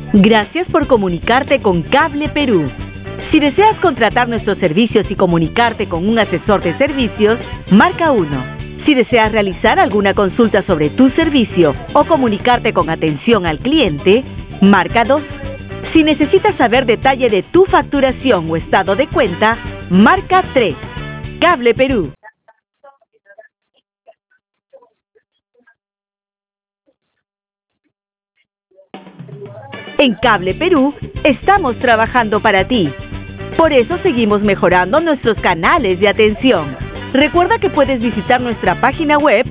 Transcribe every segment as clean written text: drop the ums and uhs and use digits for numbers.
Gracias por comunicarte con Cable Perú. Si deseas contratar nuestros servicios y comunicarte con un asesor de servicios, marca 1. Si deseas realizar alguna consulta sobre tu servicio o comunicarte con atención al cliente, marca 2. Si necesitas saber detalle de tu facturación o estado de cuenta, marca 3. Cable Perú. En Cable Perú estamos trabajando para ti. Por eso seguimos mejorando nuestros canales de atención. Recuerda que puedes visitar nuestra página web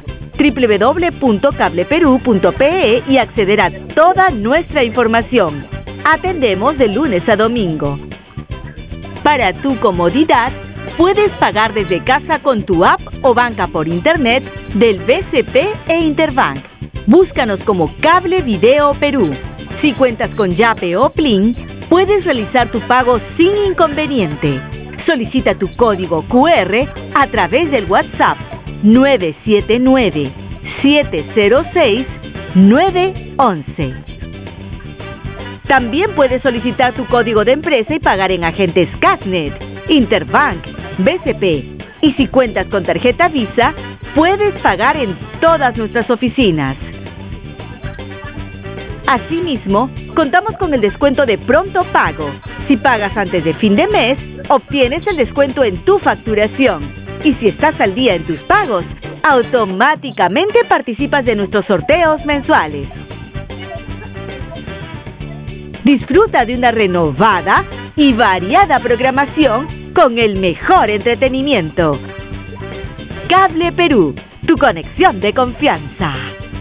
www.cableperu.pe y acceder a toda nuestra información. Atendemos de lunes a domingo. Para tu comodidad, puedes pagar desde casa con tu app o banca por internet del BCP e Interbank. Búscanos como Cable Video Perú. Si cuentas con Yape o Plin, puedes realizar tu pago sin inconveniente. Solicita tu código QR a través del WhatsApp 979-706-911. También puedes solicitar tu código de empresa y pagar en agentes Casnet, Interbank, BCP. Y si cuentas con tarjeta Visa, puedes pagar en todas nuestras oficinas. Asimismo, contamos con el descuento de pronto pago. Si pagas antes de fin de mes, obtienes el descuento en tu facturación. Y si estás al día en tus pagos, automáticamente participas de nuestros sorteos mensuales. Disfruta de una renovada y variada programación con el mejor entretenimiento. Cable Perú, tu conexión de confianza.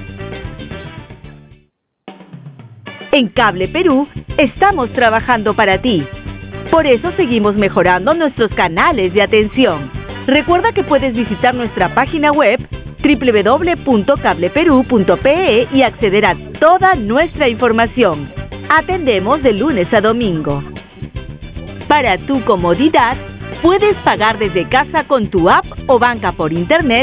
En Cable Perú estamos trabajando para ti. Por eso seguimos mejorando nuestros canales de atención. Recuerda que puedes visitar nuestra página web www.cableperu.pe y acceder a toda nuestra información. Atendemos de lunes a domingo. Para tu comodidad, puedes pagar desde casa con tu app o banca por internet